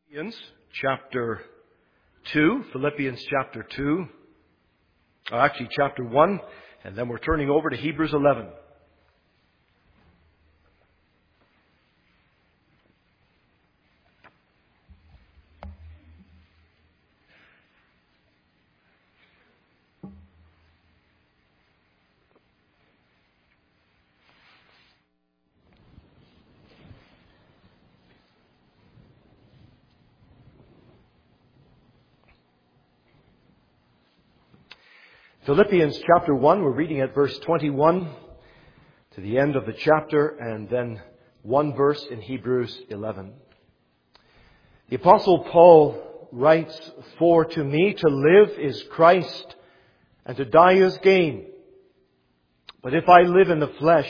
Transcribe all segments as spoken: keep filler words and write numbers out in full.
Philippians chapter two, Philippians chapter two, or actually chapter one, and then we're turning over to Hebrews eleven. Philippians chapter one, we're reading at verse twenty-one to the end of the chapter, and then one verse in Hebrews eleven. The Apostle Paul writes, "For to me to live is Christ, and to die is gain. But if I live in the flesh,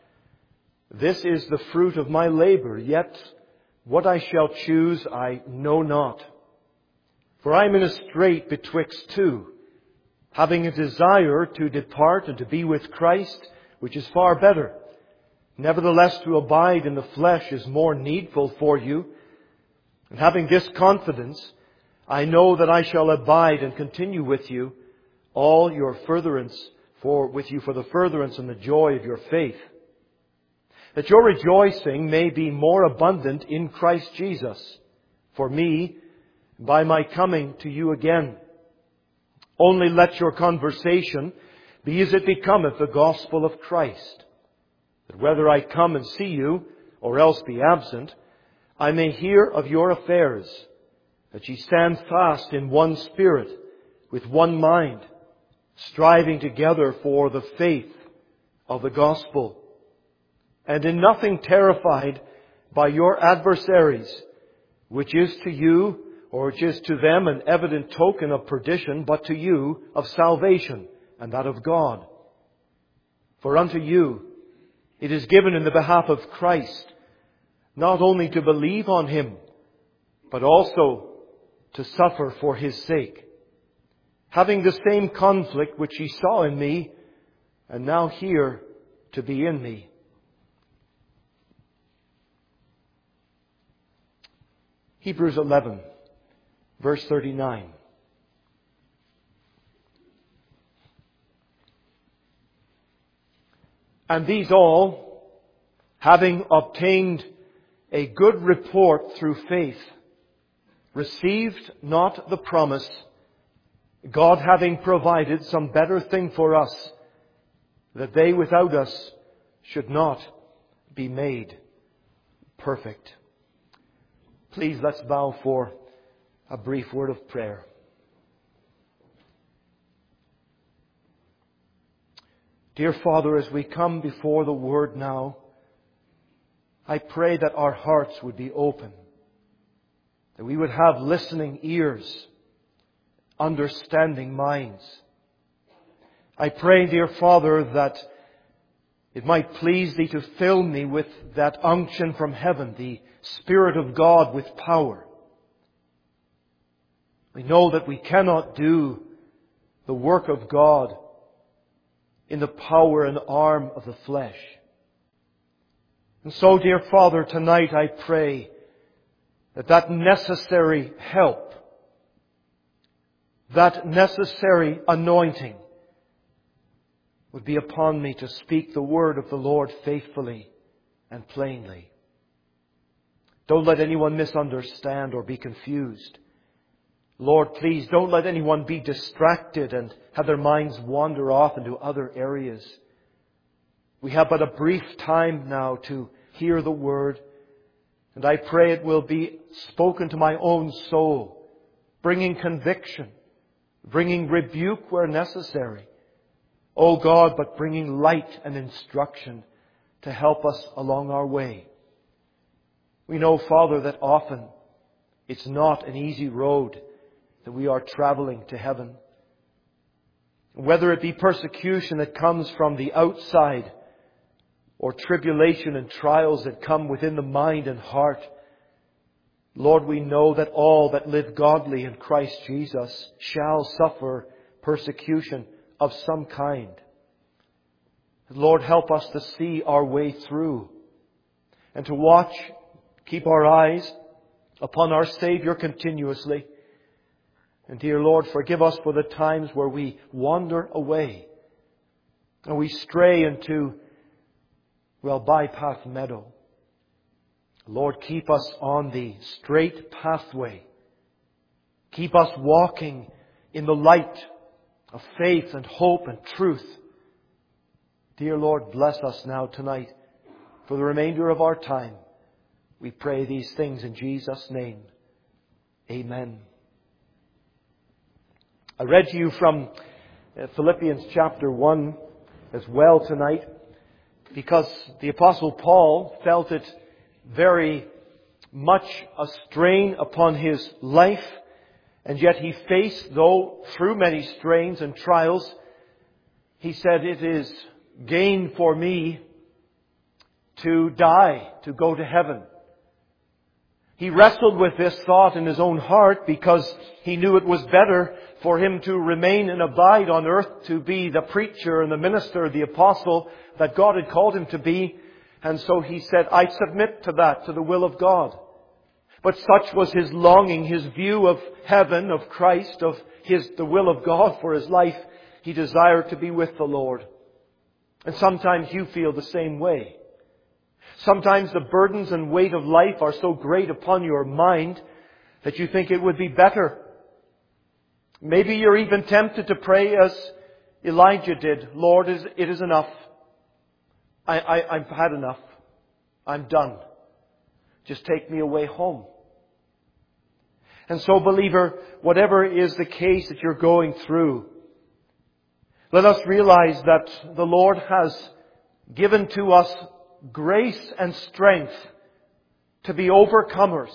this is the fruit of my labor, yet what I shall choose I know not. For I am in a strait betwixt two, having a desire to depart and to be with Christ, which is far better. Nevertheless, to abide in the flesh is more needful for you. And having this confidence, I know that I shall abide and continue with you all your furtherance, for with you for the furtherance and the joy of your faith, that your rejoicing may be more abundant in Christ Jesus, for me, by my coming to you again. Only let your conversation be as it becometh the gospel of Christ, that whether I come and see you, or else be absent, I may hear of your affairs, that ye stand fast in one spirit, with one mind, striving together for the faith of the gospel, and in nothing terrified by your adversaries, which is to you, or which is to them an evident token of perdition, but to you of salvation, and that of God. For unto you it is given in the behalf of Christ, not only to believe on Him, but also to suffer for His sake, having the same conflict which ye saw in me, and now hear to be in me." Hebrews eleven. Verse thirty-nine. "And these all, having obtained a good report through faith, received not the promise, God having provided some better thing for us, that they without us should not be made perfect." Please, let's bow for a brief word of prayer. Dear Father, as we come before the Word now, I pray that our hearts would be open, that we would have listening ears, understanding minds. I pray, dear Father, that it might please Thee to fill me with that unction from heaven, the Spirit of God with power. We know that we cannot do the work of God in the power and arm of the flesh. And so, dear Father, tonight I pray that that necessary help, that necessary anointing would be upon me to speak the word of the Lord faithfully and plainly. Don't let anyone misunderstand or be confused. Lord, please don't let anyone be distracted and have their minds wander off into other areas. We have but a brief time now to hear the Word, and I pray it will be spoken to my own soul, bringing conviction, bringing rebuke where necessary. Oh God, but bringing light and instruction to help us along our way. We know, Father, that often it's not an easy road that we are traveling to heaven. Whether it be persecution that comes from the outside, or tribulation and trials that come within the mind and heart, Lord, we know that all that live godly in Christ Jesus shall suffer persecution of some kind. Lord, help us to see our way through and to watch, keep our eyes upon our Savior continuously. And dear Lord, forgive us for the times where we wander away and we stray into, well, bypath meadow. Lord, keep us on the straight pathway. Keep us walking in the light of faith and hope and truth. Dear Lord, bless us now tonight for the remainder of our time. We pray these things in Jesus' name. Amen. I read to you from Philippians chapter one as well tonight because the Apostle Paul felt it very much a strain upon his life, and yet he faced, though through many strains and trials, he said, "It is gain for me to die, to go to heaven." He wrestled with this thought in his own heart because he knew it was better for him to remain and abide on earth, to be the preacher and the minister, the apostle that God had called him to be. And so he said, "I submit to that, to the will of God." But such was his longing, his view of heaven, of Christ, of his the will of God for his life. He desired to be with the Lord. And sometimes you feel the same way. Sometimes the burdens and weight of life are so great upon your mind that you think it would be better. Maybe you're even tempted to pray as Elijah did. "Lord, it is enough. I, I, I've had enough. I'm done. Just take me away home." And so, believer, whatever is the case that you're going through, let us realize that the Lord has given to us grace and strength to be overcomers.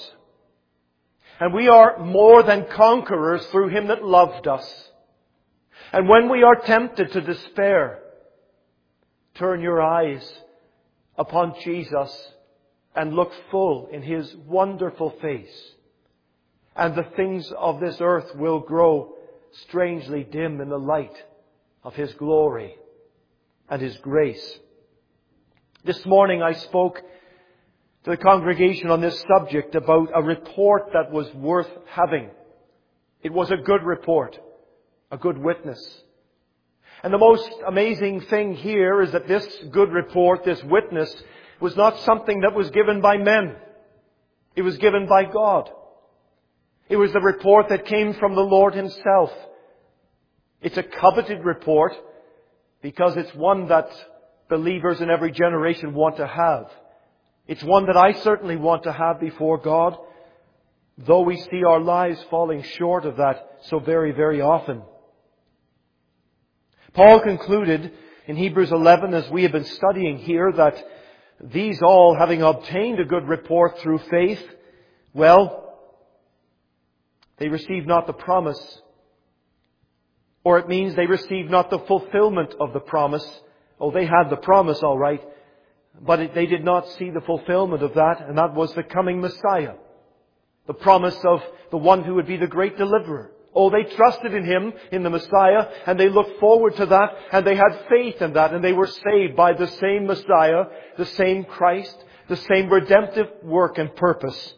And we are more than conquerors through Him that loved us. And when we are tempted to despair, turn your eyes upon Jesus and look full in His wonderful face. And the things of this earth will grow strangely dim in the light of His glory and His grace. This morning I spoke to the congregation on this subject about a report that was worth having. It was a good report, a good witness. And the most amazing thing here is that this good report, this witness, was not something that was given by men. It was given by God. It was the report that came from the Lord Himself. It's a coveted report because it's one that believers in every generation want to have. It's one that I certainly want to have before God, though we see our lives falling short of that so very, very often. Paul concluded in Hebrews eleven, as we have been studying here, that these all, having obtained a good report through faith, well, they received not the promise. Or it means they received not the fulfillment of the promise. Oh, they had the promise, all right, but it, they did not see the fulfillment of that, and that was the coming Messiah. The promise of the one who would be the great deliverer. Oh, they trusted in Him, in the Messiah, and they looked forward to that, and they had faith in that, and they were saved by the same Messiah, the same Christ, the same redemptive work and purpose.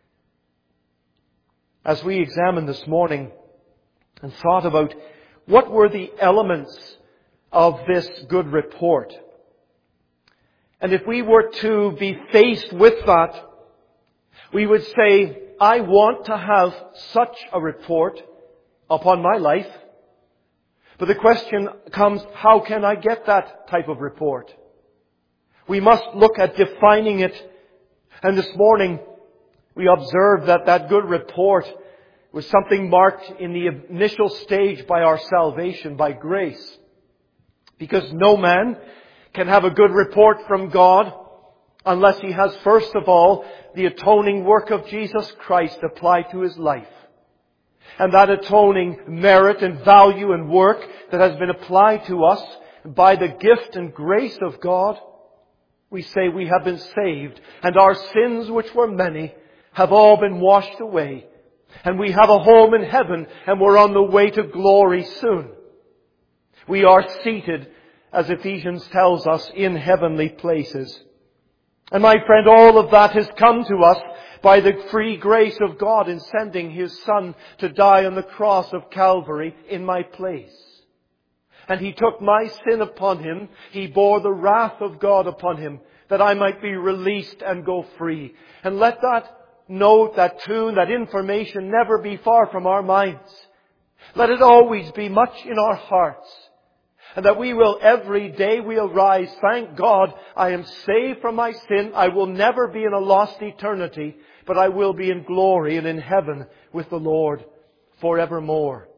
As we examined this morning and thought about what were the elements of this good report. And if we were to be faced with that, we would say, I want to have such a report upon my life. But the question comes, how can I get that type of report? We must look at defining it. And this morning, we observed that that good report was something marked in the initial stage by our salvation, by grace. Because no man can have a good report from God unless he has, first of all, the atoning work of Jesus Christ applied to his life. And that atoning merit and value and work that has been applied to us by the gift and grace of God, we say we have been saved, and our sins, which were many, have all been washed away. And we have a home in heaven, and we're on the way to glory soon. We are seated, as Ephesians tells us, in heavenly places. And my friend, all of that has come to us by the free grace of God in sending His Son to die on the cross of Calvary in my place. And He took my sin upon Him. He bore the wrath of God upon Him, that I might be released and go free. And let that note, that tune, that information never be far from our minds. Let it always be much in our hearts. And that we will, every day we'll rise, thank God, I am saved from my sin. I will never be in a lost eternity, but I will be in glory and in heaven with the Lord forevermore.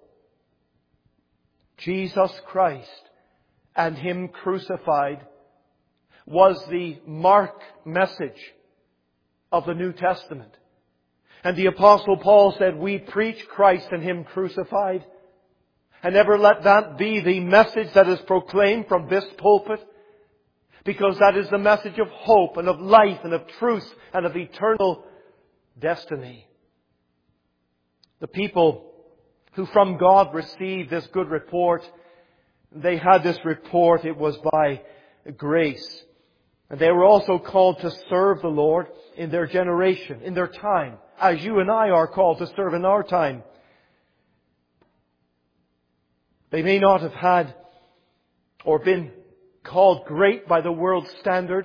Jesus Christ and Him crucified was the mark message of the New Testament. And the Apostle Paul said, we preach Christ and Him crucified. And never let that be the message that is proclaimed from this pulpit, because that is the message of hope and of life and of truth and of eternal destiny. The people who from God received this good report, they had this report, it was by grace. And they were also called to serve the Lord in their generation, in their time, as you and I are called to serve in our time. They may not have had or been called great by the world's standard,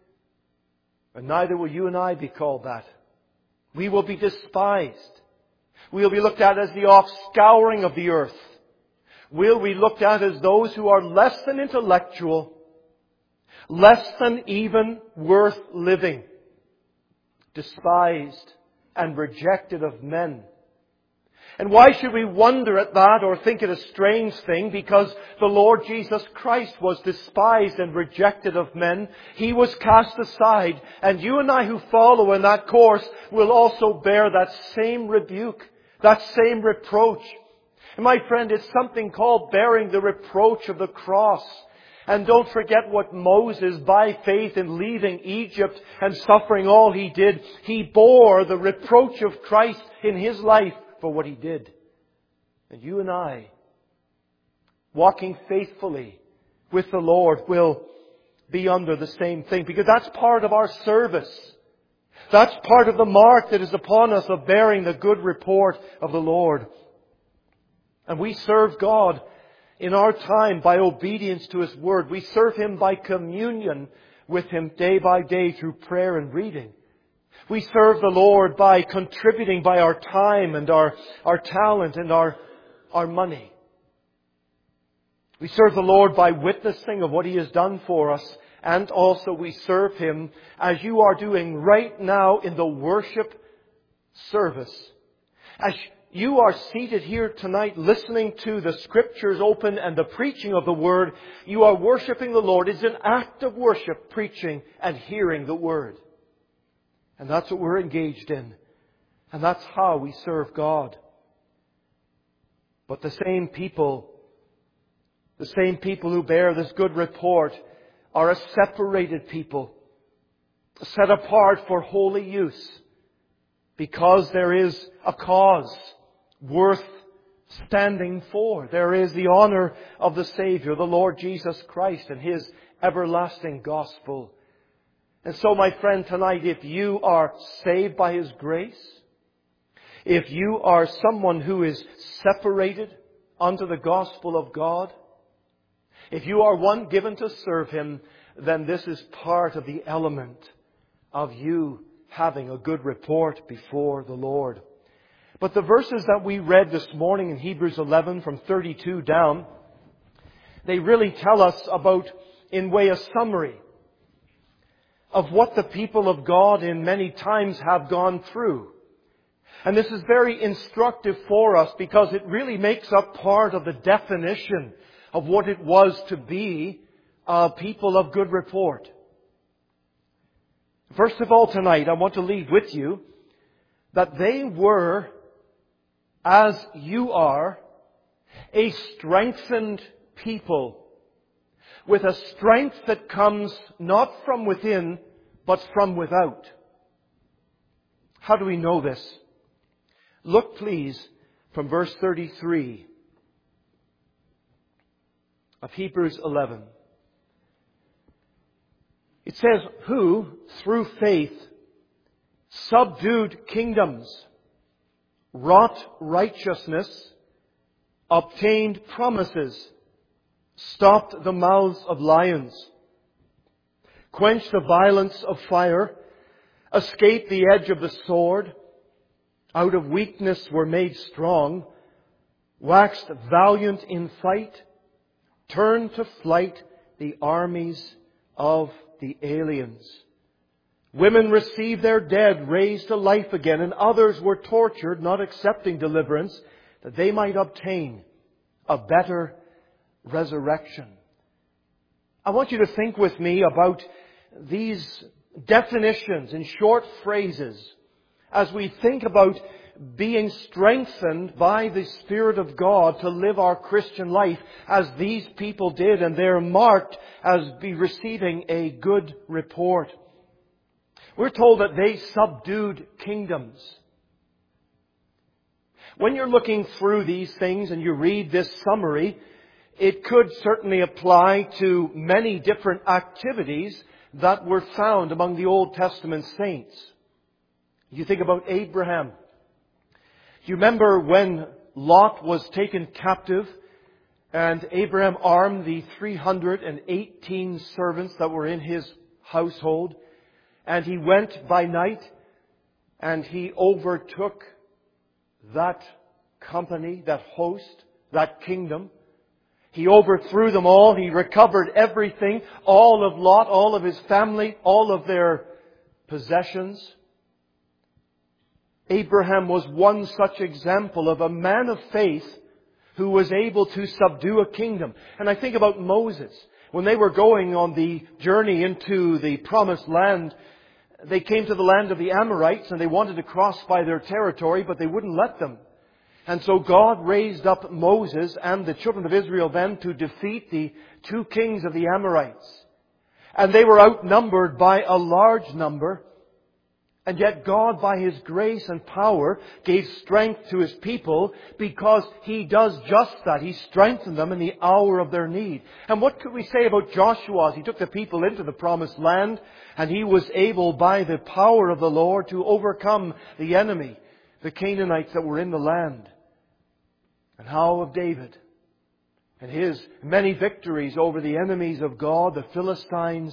and neither will you and I be called that. We will be despised. We will be looked at as the offscouring of the earth. We'll be looked at as those who are less than intellectual, less than even worth living, despised and rejected of men. And why should we wonder at that or think it a strange thing? Because the Lord Jesus Christ was despised and rejected of men. He was cast aside. And you and I who follow in that course will also bear that same rebuke, that same reproach. And my friend, it's something called bearing the reproach of the cross. And don't forget what Moses, by faith in leaving Egypt and suffering all he did, he bore the reproach of Christ in his life for what he did. And you and I, walking faithfully with the Lord, will be under the same thing, because that's part of our service. That's part of the mark that is upon us of bearing the good report of the Lord. And we serve God in our time by obedience to His Word. We serve Him by communion with Him day by day through prayer and reading. We serve the Lord by contributing by our time and our, our talent and our, our money. We serve the Lord by witnessing of what He has done for us. And also we serve Him as you are doing right now in the worship service. As you are seated here tonight listening to the Scriptures open and the preaching of the Word, you are worshiping the Lord. It's an act of worship, preaching and hearing the Word. And that's what we're engaged in. And that's how we serve God. But the same people, the same people who bear this good report are a separated people, set apart for holy use, because there is a cause worth standing for. There is the honor of the Savior, the Lord Jesus Christ, and His everlasting gospel. And so, my friend, tonight, if you are saved by His grace, if you are someone who is separated unto the gospel of God, if you are one given to serve Him, then this is part of the element of you having a good report before the Lord. But the verses that we read this morning in Hebrews eleven from thirty-two down, they really tell us about, in way, a summary of what the people of God in many times have gone through. And this is very instructive for us, because it really makes up part of the definition of what it was to be a people of good report. First of all, tonight, I want to leave with you that they were, as you are, a strengthened people, with a strength that comes not from within, but from without. How do we know this? Look, please, from verse thirty-three of Hebrews eleven. It says, who, through faith, subdued kingdoms, wrought righteousness, obtained promises, stopped the mouths of lions, quenched the violence of fire, escaped the edge of the sword, out of weakness were made strong, waxed valiant in fight, turned to flight the armies of the aliens. Women received their dead raised to life again, and others were tortured, not accepting deliverance, that they might obtain a better resurrection. I want you to think with me about these definitions in short phrases as we think about being strengthened by the Spirit of God to live our Christian life as these people did, and they're marked as be receiving a good report. We're told that they subdued kingdoms. When you're looking through these things and you read this summary, it could certainly apply to many different activities that were found among the Old Testament saints. You think about Abraham. You remember when Lot was taken captive and Abraham armed the three hundred eighteen servants that were in his household, and he went by night and he overtook that company, that host, that kingdom. He overthrew them all. He recovered everything, all of Lot, all of his family, all of their possessions. Abraham was one such example of a man of faith who was able to subdue a kingdom. And I think about Moses. When they were going on the journey into the promised land, they came to the land of the Amorites and they wanted to cross by their territory, but they wouldn't let them. And so God raised up Moses and the children of Israel then to defeat the two kings of the Amorites. And they were outnumbered by a large number. And yet God, by His grace and power, gave strength to His people because He does just that. He strengthened them in the hour of their need. And what could we say about Joshua as he took the people into the promised land and he was able, by the power of the Lord, to overcome the enemy, the Canaanites that were in the land? And how of David and his many victories over the enemies of God, the Philistines?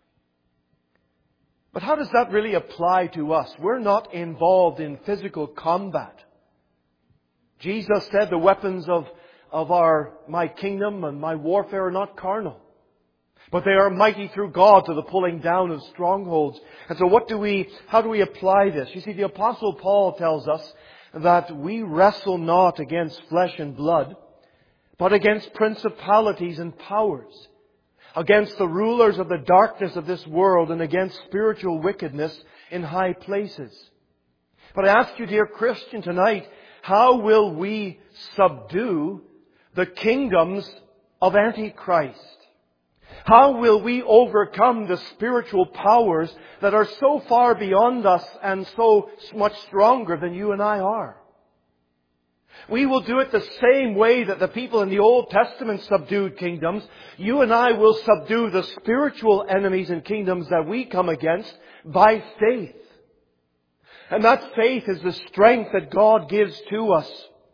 But how does that really apply to us? We're not involved in physical combat. Jesus said the weapons of, of our, my kingdom and my warfare are not carnal, but they are mighty through God to the pulling down of strongholds. And so what do we, how do we apply this? You see, the Apostle Paul tells us that we wrestle not against flesh and blood, but against principalities and powers, against the rulers of the darkness of this world, and against spiritual wickedness in high places. But I ask you, dear Christian, tonight, how will we subdue the kingdoms of Antichrist? How will we overcome the spiritual powers that are so far beyond us and so much stronger than you and I are? We will do it the same way that the people in the Old Testament subdued kingdoms. You and I will subdue the spiritual enemies and kingdoms that we come against by faith. And that faith is the strength that God gives to us.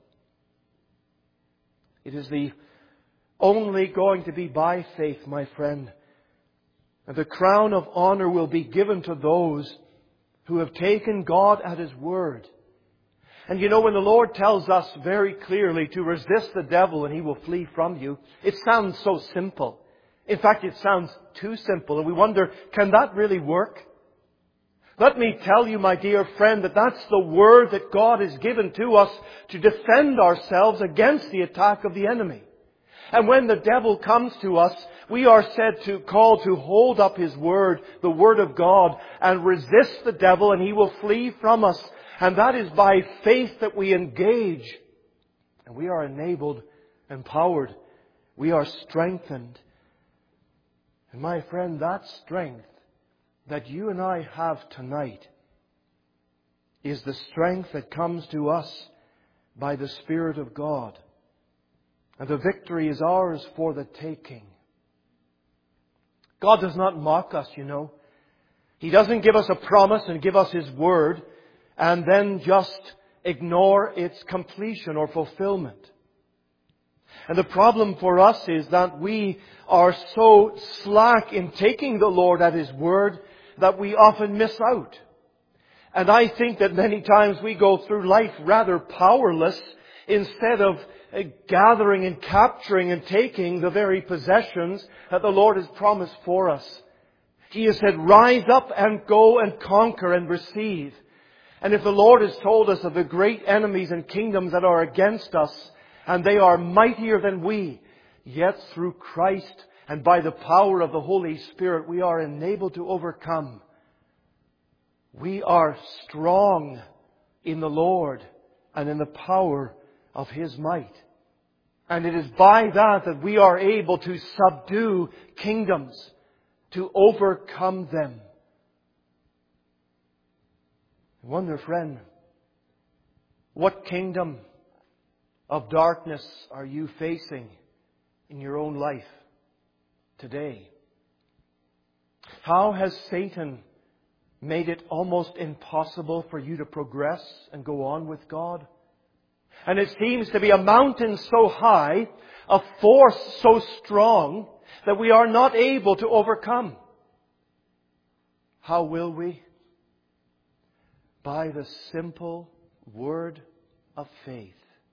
It is the only going to be by faith, my friend. And the crown of honor will be given to those who have taken God at His word. And you know, when the Lord tells us very clearly to resist the devil and he will flee from you, it sounds so simple. In fact, it sounds too simple. And we wonder, can that really work? Let me tell you, my dear friend, that that's the word that God has given to us to defend ourselves against the attack of the enemy. And when the devil comes to us, we are said to call to hold up his word, the word of God, and resist the devil and he will flee from us. And that is by faith that we engage. And we are enabled, empowered. We are strengthened. And my friend, that strength that you and I have tonight is the strength that comes to us by the Spirit of God. And the victory is ours for the taking. God does not mock us, you know. He doesn't give us a promise and give us His Word and then just ignore its completion or fulfillment. And the problem for us is that we are so slack in taking the Lord at His Word that we often miss out. And I think that many times we go through life rather powerless instead of gathering and capturing and taking the very possessions that the Lord has promised for us. He has said, rise up and go and conquer and receive. And if the Lord has told us of the great enemies and kingdoms that are against us, and they are mightier than we, yet through Christ and by the power of the Holy Spirit we are enabled to overcome. We are strong in the Lord and in the power of His might. And it is by that that we are able to subdue kingdoms, to overcome them. I wonder, friend, what kingdom of darkness are you facing in your own life today? How has Satan made it almost impossible for you to progress and go on with God? And it seems to be a mountain so high, a force so strong, that we are not able to overcome. How will we? By the simple word of faith.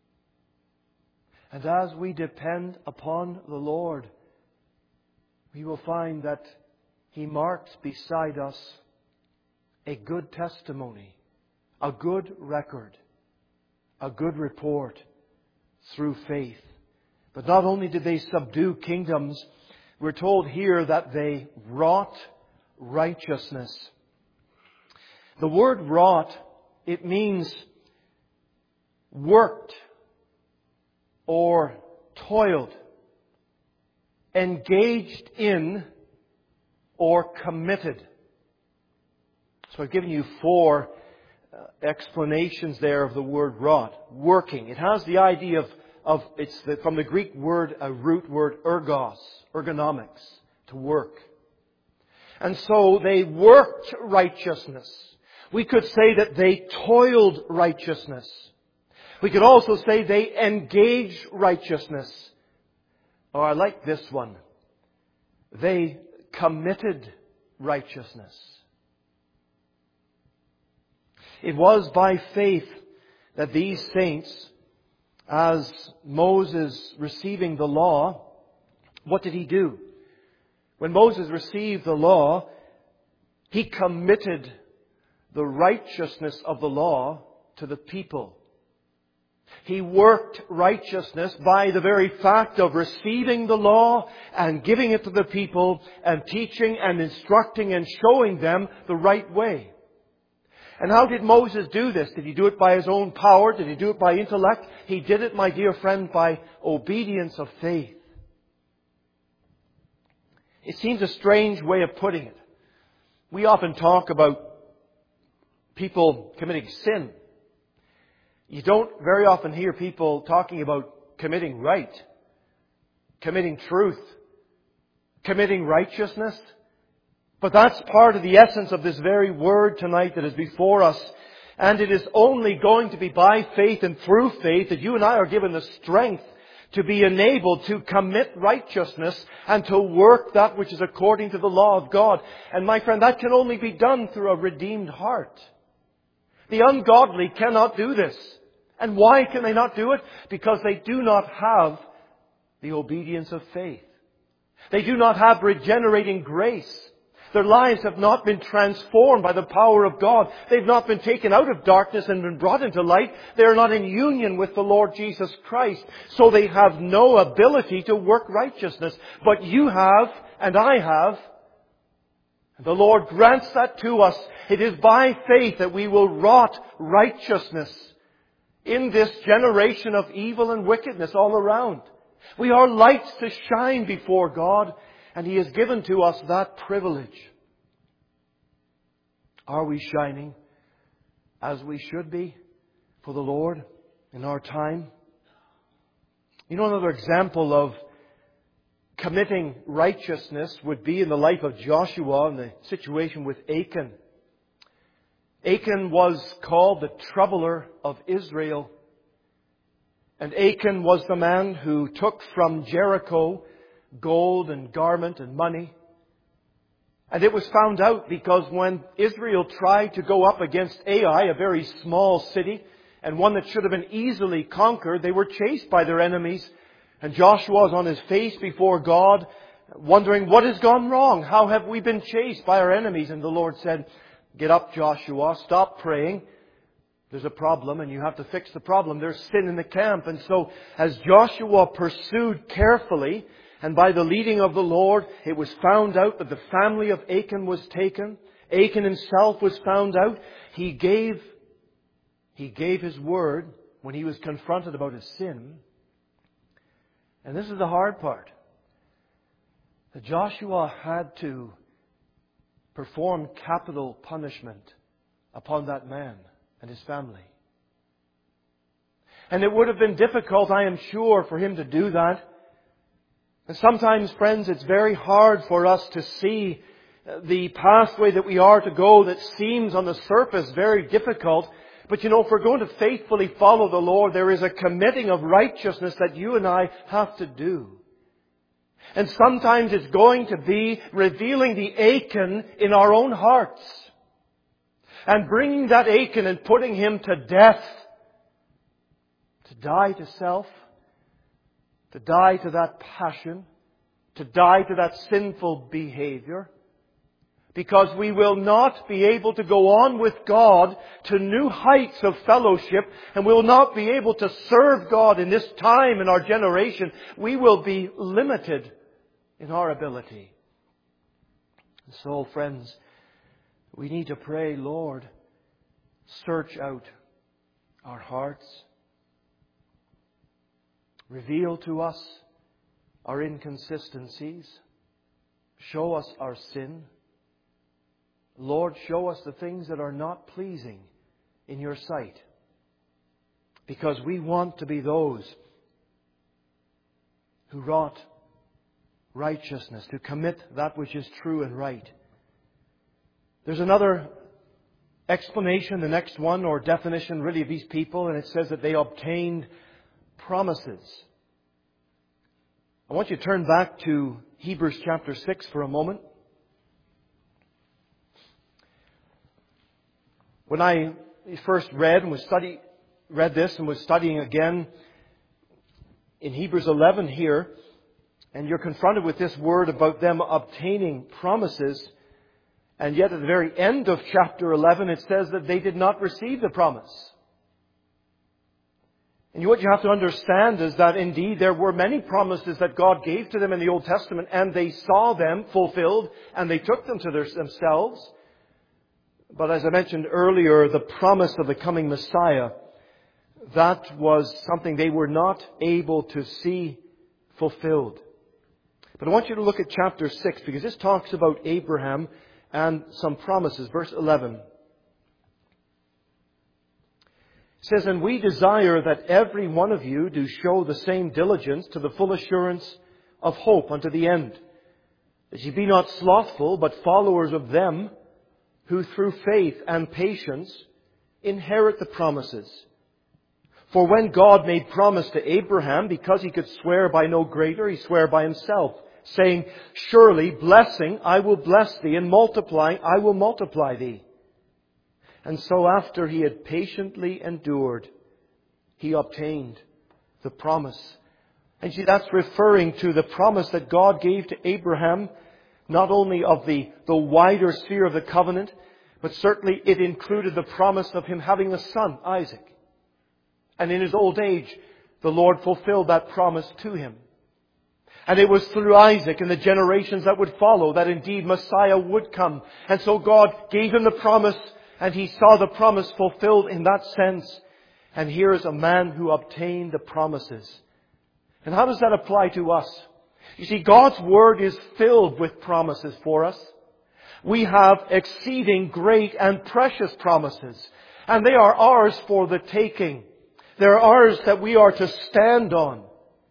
And as we depend upon the Lord, we will find that He marks beside us a good testimony, a good record, a good report through faith. But not only did they subdue kingdoms, we're told here that they wrought righteousness. The word wrought, it means worked or toiled, engaged in or committed. So I've given you four uh, explanations there of the word wrought. Working. It has the idea of, of it's the, from the Greek word, a root word, ergos, ergonomics, to work. And so they worked righteousness. We could say that they toiled righteousness. We could also say they engaged righteousness. Or I like this one. They committed righteousness. It was by faith that these saints, as Moses receiving the law, what did he do? When Moses received the law, he committed the righteousness of the law to the people. He worked righteousness by the very fact of receiving the law and giving it to the people and teaching and instructing and showing them the right way. And how did Moses do this? Did he do it by his own power? Did he do it by intellect? He did it, my dear friend, by obedience of faith. It seems a strange way of putting it. We often talk about people committing sin. You don't very often hear people talking about committing right, committing truth, committing righteousness. But that's part of the essence of this very word tonight that is before us. And it is only going to be by faith and through faith that you and I are given the strength to be enabled to commit righteousness and to work that which is according to the law of God. And my friend, that can only be done through a redeemed heart. The ungodly cannot do this. And why can they not do it? Because they do not have the obedience of faith. They do not have regenerating grace. Their lives have not been transformed by the power of God. They've not been taken out of darkness and been brought into light. They are not in union with the Lord Jesus Christ. So they have no ability to work righteousness. But you have, and I have. The Lord grants that to us. It is by faith that we will wrought righteousness in this generation of evil and wickedness all around. We are lights to shine before God, and He has given to us that privilege. Are we shining as we should be for the Lord in our time? You know, another example of committing righteousness would be in the life of Joshua and the situation with Achan. Achan was called the troubler of Israel. And Achan was the man who took from Jericho gold and garment and money. And it was found out because when Israel tried to go up against Ai, a very small city, and one that should have been easily conquered, they were chased by their enemies. And Joshua was on his face before God, wondering, what has gone wrong? How have we been chased by our enemies? And the Lord said, get up, Joshua, stop praying. There's a problem and you have to fix the problem. There's sin in the camp. And so as Joshua pursued carefully, and by the leading of the Lord, it was found out that the family of Achan was taken. Achan himself was found out. He gave, he gave his word when he was confronted about his sin. And this is the hard part. That Joshua had to perform capital punishment upon that man and his family. And it would have been difficult, I am sure, for him to do that. And sometimes, friends, it's very hard for us to see the pathway that we are to go that seems on the surface very difficult. But you know, if we're going to faithfully follow the Lord, there is a committing of righteousness that you and I have to do. And sometimes it's going to be revealing the Achan in our own hearts. And bringing that Achan and putting him to death. To die to self. To die to that passion. To die to that sinful behavior. Because we will not be able to go on with God to new heights of fellowship, and we will not be able to serve God in this time in our generation. We will be limited in our ability. And so, friends, we need to pray, Lord, search out our hearts. Reveal to us our inconsistencies. Show us our sin. Lord, show us the things that are not pleasing in your sight. Because we want to be those who wrought righteousness, to commit that which is true and right. There's another explanation, the next one, or definition really of these people, and it says that they obtained promises. I want you to turn back to Hebrews chapter six for a moment. When I first read and was study, read this and was studying again in Hebrews eleven here, and you're confronted with this word about them obtaining promises, and yet at the very end of chapter eleven it says that they did not receive the promise. And what you have to understand is that indeed there were many promises that God gave to them in the Old Testament, and they saw them fulfilled and they took them to their, themselves. But as I mentioned earlier, the promise of the coming Messiah, that was something they were not able to see fulfilled. But I want you to look at chapter six, because this talks about Abraham and some promises. Verse eleven. It says, "And we desire that every one of you do show the same diligence to the full assurance of hope unto the end, that ye be not slothful, but followers of them who through faith and patience inherit the promises. For when God made promise to Abraham, because he could swear by no greater, he sware by himself, saying, Surely blessing I will bless thee, and multiplying I will multiply thee. And so after he had patiently endured, he obtained the promise." And see, that's referring to the promise that God gave to Abraham, not only of the, the wider sphere of the covenant, but certainly it included the promise of him having a son, Isaac. And in his old age, the Lord fulfilled that promise to him. And it was through Isaac and the generations that would follow that indeed Messiah would come. And so God gave him the promise, and he saw the promise fulfilled in that sense. And here is a man who obtained the promises. And how does that apply to us? You see, God's Word is filled with promises for us. We have exceeding great and precious promises. And they are ours for the taking. They're ours that we are to stand on.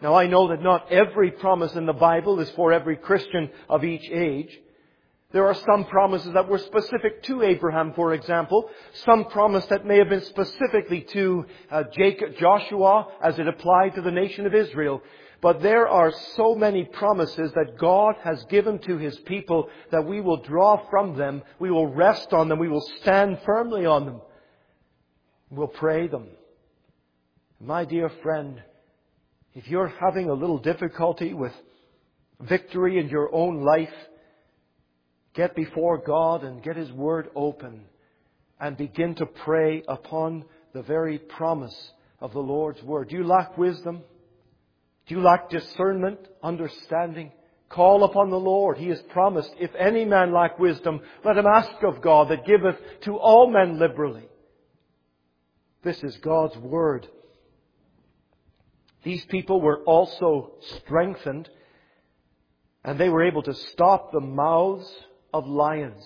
Now I know that not every promise in the Bible is for every Christian of each age. There are some promises that were specific to Abraham, for example. Some promise that may have been specifically to uh, Jacob, Joshua as it applied to the nation of Israel. But there are so many promises that God has given to His people that we will draw from them, we will rest on them, we will stand firmly on them. We'll pray them. My dear friend, if you're having a little difficulty with victory in your own life, get before God and get His Word open and begin to pray upon the very promise of the Lord's Word. Do you lack wisdom? Do you lack discernment, understanding? Call upon the Lord. He has promised, if any man lack wisdom, let him ask of God that giveth to all men liberally. This is God's Word. These people were also strengthened, and they were able to stop the mouths of lions.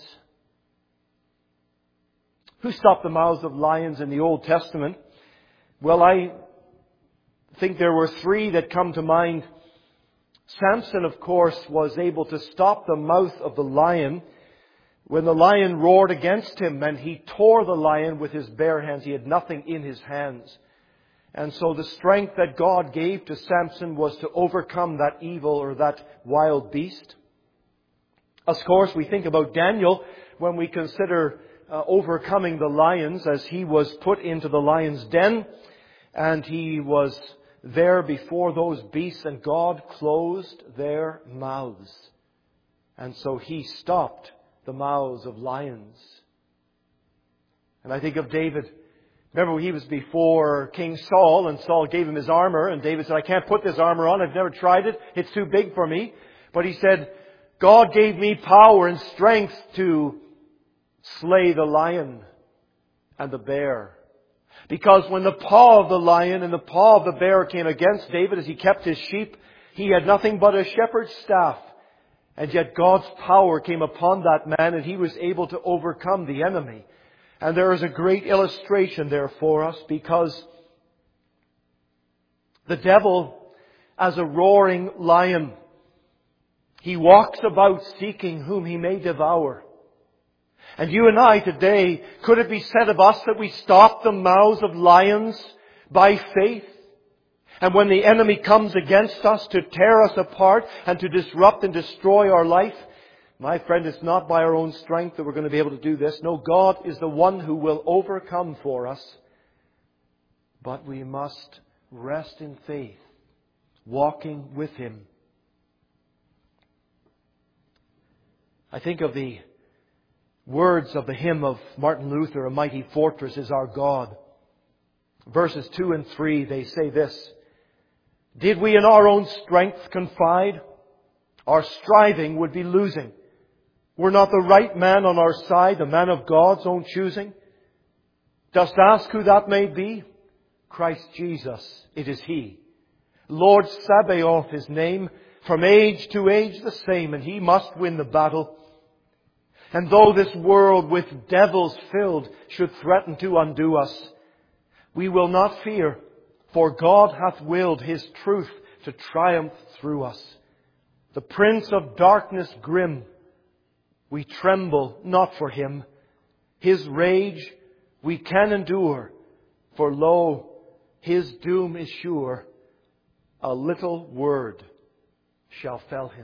Who stopped the mouths of lions in the Old Testament? Well, I think there were three that come to mind. Samson, of course, was able to stop the mouth of the lion when the lion roared against him, and he tore the lion with his bare hands. He had nothing in his hands. And so the strength that God gave to Samson was to overcome that evil or that wild beast. Of course, we think about Daniel when we consider uh, overcoming the lions, as he was put into the lion's den and he was there before those beasts, and God closed their mouths. And so He stopped the mouths of lions. And I think of David. Remember, he was before King Saul, and Saul gave him his armor, and David said, I can't put this armor on. I've never tried it. It's too big for me. But he said, God gave me power and strength to slay the lion and the bear. Because when the paw of the lion and the paw of the bear came against David as he kept his sheep, he had nothing but a shepherd's staff. And yet God's power came upon that man, and he was able to overcome the enemy. And there is a great illustration there for us, because the devil, as a roaring lion, he walks about seeking whom he may devour. And you and I today, could it be said of us that we stop the mouths of lions by faith? And when the enemy comes against us to tear us apart and to disrupt and destroy our life, my friend, it's not by our own strength that we're going to be able to do this. No, God is the one who will overcome for us. But we must rest in faith, walking with Him. I think of the words of the hymn of Martin Luther, A Mighty Fortress is Our God. Verses two and three, they say this: Did we in our own strength confide, our striving would be losing. Were not the right man on our side, the man of God's own choosing? Dost ask who that may be? Christ Jesus, it is He. Lord Sabaoth His name, from age to age the same, and He must win the battle. And though this world with devils filled should threaten to undo us, we will not fear, for God hath willed His truth to triumph through us. The prince of darkness grim, we tremble not for him. His rage we can endure, for lo, his doom is sure. A little word shall fell him.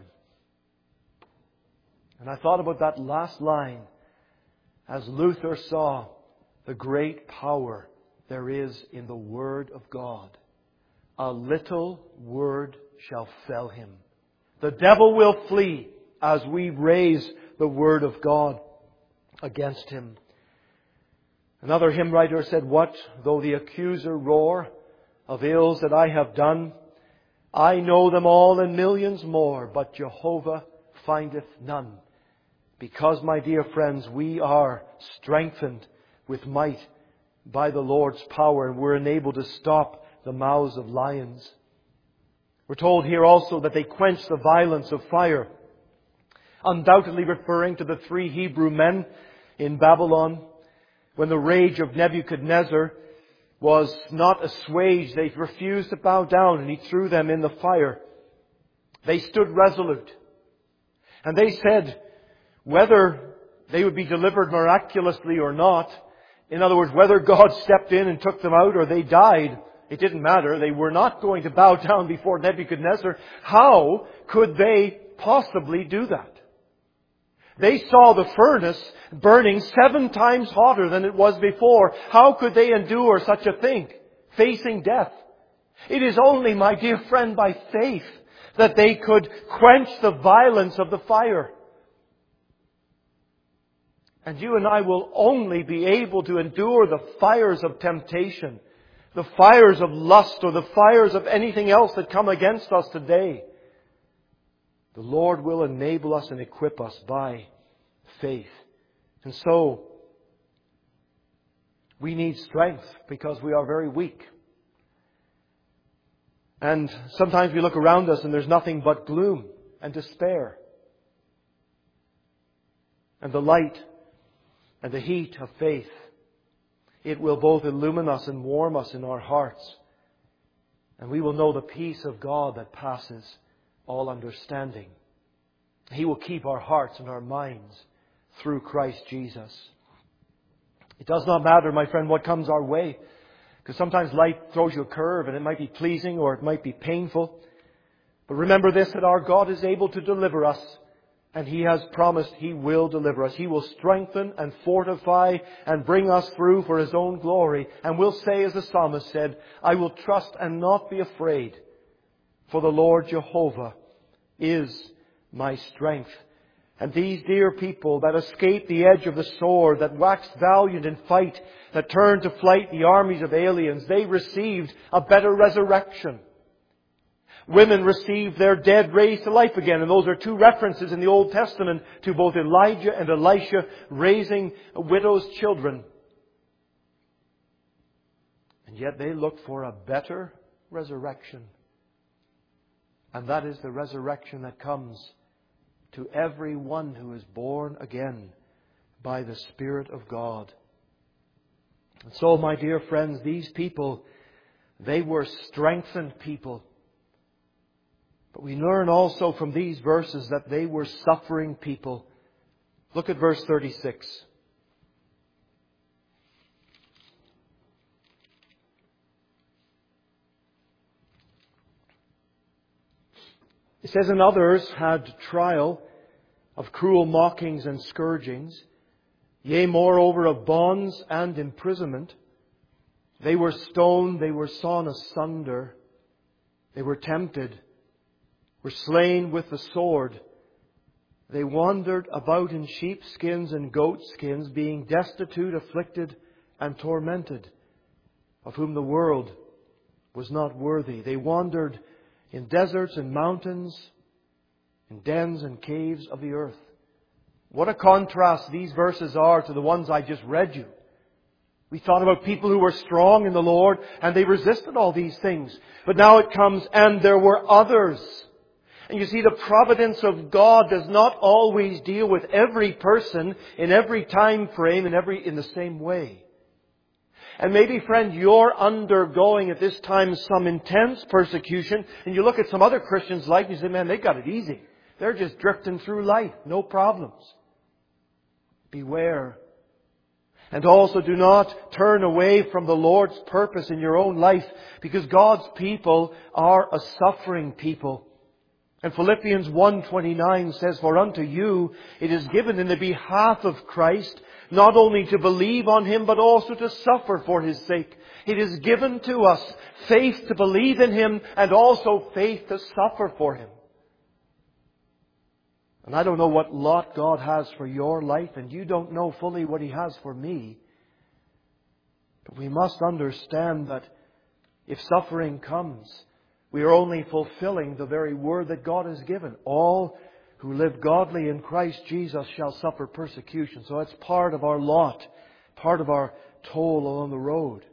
And I thought about that last line as Luther saw the great power there is in the Word of God. A little word shall fell him. The devil will flee as we raise the Word of God against him. Another hymn writer said, What though the accuser roar of ills that I have done? I know them all and millions more, but Jehovah findeth none. Because, my dear friends, we are strengthened with might by the Lord's power, and we're enabled to stop the mouths of lions. We're told here also that they quenched the violence of fire, undoubtedly referring to the three Hebrew men in Babylon when the rage of Nebuchadnezzar was not assuaged. They refused to bow down, and He threw them in the fire. They stood resolute. And they said whether they would be delivered miraculously or not, in other words, whether God stepped in and took them out or they died, it didn't matter. They were not going to bow down before Nebuchadnezzar. How could they possibly do that? They saw the furnace burning seven times hotter than it was before. How could they endure such a thing, facing death? It is only, my dear friend, by faith that they could quench the violence of the fire. And you and I will only be able to endure the fires of temptation, the fires of lust, or the fires of anything else that come against us today. The Lord will enable us and equip us by faith. And so, we need strength because we are very weak. And sometimes we look around us and there's nothing but gloom and despair. And the light and the heat of faith, it will both illumine us and warm us in our hearts. And we will know the peace of God that passes all understanding. He will keep our hearts and our minds through Christ Jesus. It does not matter, my friend, what comes our way. Because sometimes life throws you a curve and it might be pleasing or it might be painful. But remember this, that our God is able to deliver us. And He has promised He will deliver us. He will strengthen and fortify and bring us through for His own glory. And we'll say, as the psalmist said, I will trust and not be afraid. For the Lord Jehovah is my strength. And these dear people that escaped the edge of the sword, that waxed valiant in fight, that turned to flight the armies of aliens, they received a better resurrection. Women received their dead raised to life again. And those are two references in the Old Testament to both Elijah and Elisha raising widows' children. And yet they looked for a better resurrection. And that is the resurrection that comes to every one who is born again by the Spirit of God. And so, my dear friends, these people, they were strengthened people. But we learn also from these verses that they were suffering people. Look at verse thirty-six. It says, and others had trial of cruel mockings and scourgings, yea, moreover of bonds and imprisonment. They were stoned, they were sawn asunder, they were tempted, were slain with the sword. They wandered about in sheepskins and goatskins, being destitute, afflicted, and tormented, of whom the world was not worthy. They wandered in deserts and mountains, in dens and caves of the earth. What a contrast these verses are to the ones I just read you. We thought about people who were strong in the Lord and they resisted all these things. But now it comes, and there were others. And you see, the providence of God does not always deal with every person in every time frame in every in the same way. And maybe, friend, you're undergoing at this time some intense persecution, and you look at some other Christians' life and you say, man, they got it easy. They're just drifting through life. No problems. Beware. And also do not turn away from the Lord's purpose in your own life, because God's people are a suffering people. And Philippians one twenty-nine says, for unto you it is given in the behalf of Christ, not only to believe on Him, but also to suffer for His sake. It is given to us faith to believe in Him and also faith to suffer for Him. And I don't know what lot God has for your life, and you don't know fully what He has for me. But we must understand that if suffering comes, we are only fulfilling the very word that God has given. All who live godly in Christ Jesus shall suffer persecution. So it's part of our lot, part of our toll along the road.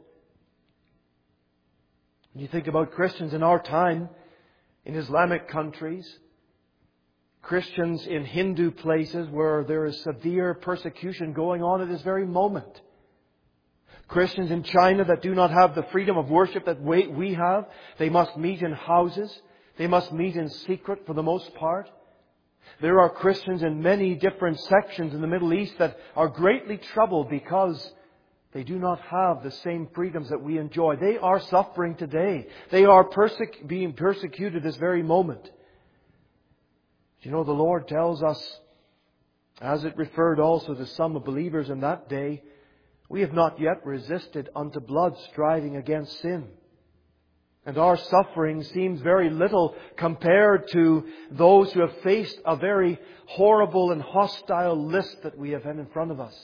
When you think about Christians in our time, in Islamic countries, Christians in Hindu places where there is severe persecution going on at this very moment. Christians in China that do not have the freedom of worship that we we have. They must meet in houses. They must meet in secret for the most part. There are Christians in many different sections in the Middle East that are greatly troubled because they do not have the same freedoms that we enjoy. They are suffering today. They are persec- being persecuted this very moment. You know, the Lord tells us, as it referred also to some believers in that day, we have not yet resisted unto blood, striving against sin. And our suffering seems very little compared to those who have faced a very horrible and hostile list that we have had in front of us.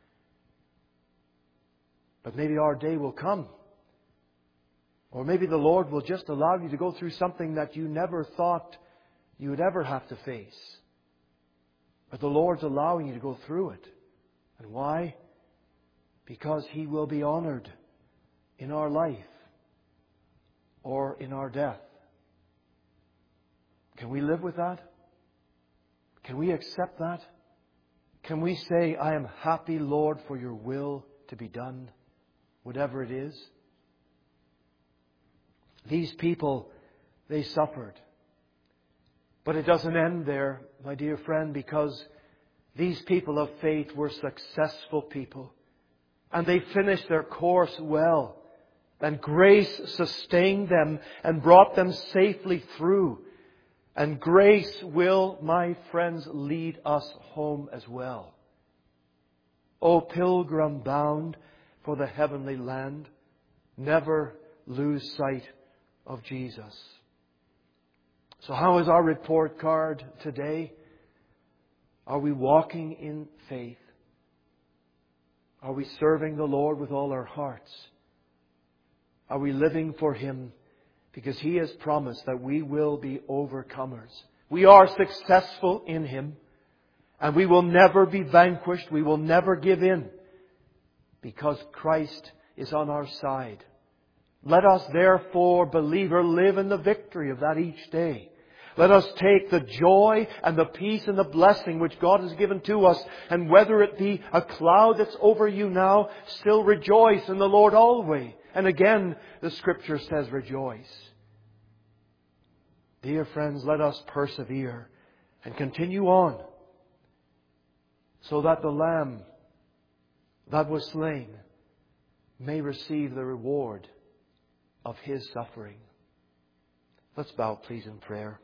But maybe our day will come. Or maybe the Lord will just allow you to go through something that you never thought you would ever have to face. But the Lord's allowing you to go through it. And why? Because He will be honored in our life or in our death. Can we live with that? Can we accept that? Can we say, I am happy, Lord, for your will to be done, whatever it is? These people, they suffered. But it doesn't end there, my dear friend, because these people of faith were successful people. And they finished their course well. And grace sustained them and brought them safely through. And grace will, my friends, lead us home as well. O pilgrim bound for the heavenly land, never lose sight of Jesus. So how is our report card today? Are we walking in faith? Are we serving the Lord with all our hearts? Are we living for Him? Because He has promised that we will be overcomers. We are successful in Him. And we will never be vanquished. We will never give in. Because Christ is on our side. Let us therefore, believer, live in the victory of that each day. Let us take the joy and the peace and the blessing which God has given to us. And whether it be a cloud that's over you now, still rejoice in the Lord always. And again, the Scripture says rejoice. Dear friends, let us persevere and continue on, so that the Lamb that was slain may receive the reward of His suffering. Let's bow, please, in prayer.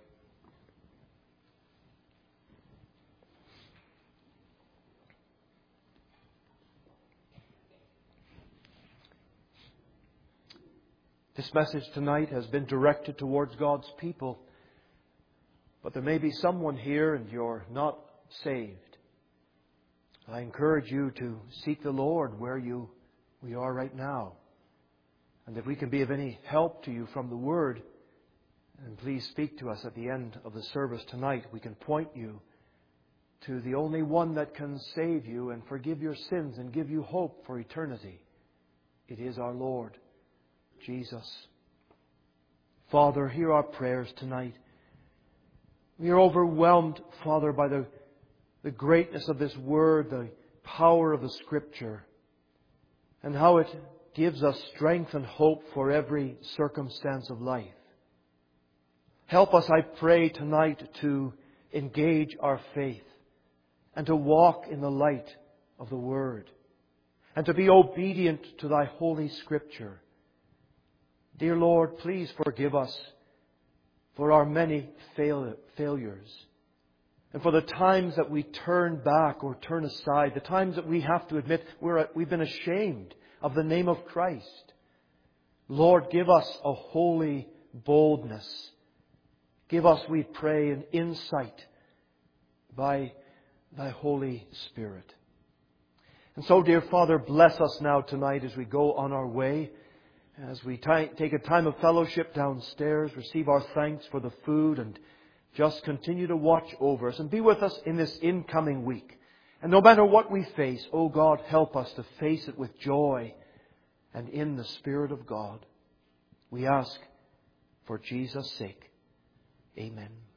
This message tonight has been directed towards God's people. But there may be someone here and you're not saved. I encourage you to seek the Lord where you we are right now. And if we can be of any help to you from the Word, and please speak to us at the end of the service tonight. We can point you to the only one that can save you and forgive your sins and give you hope for eternity. It is our Lord Jesus. Father, hear our prayers tonight. We are overwhelmed, Father, by the, the greatness of this Word, the power of the Scripture, and how it gives us strength and hope for every circumstance of life. Help us, I pray, tonight to engage our faith and to walk in the light of the Word and to be obedient to Thy Holy Scripture. Dear Lord, please forgive us for our many fail- failures and for the times that we turn back or turn aside, the times that we have to admit we're, we've been ashamed of the name of Christ. Lord, give us a holy boldness. Give us, we pray, an insight by Thy Holy Spirit. And so, dear Father, bless us now tonight as we go on our way. As we t- take a time of fellowship downstairs, receive our thanks for the food, and just continue to watch over us and be with us in this incoming week. And no matter what we face, oh God, help us to face it with joy and in the Spirit of God. We ask for Jesus' sake. Amen.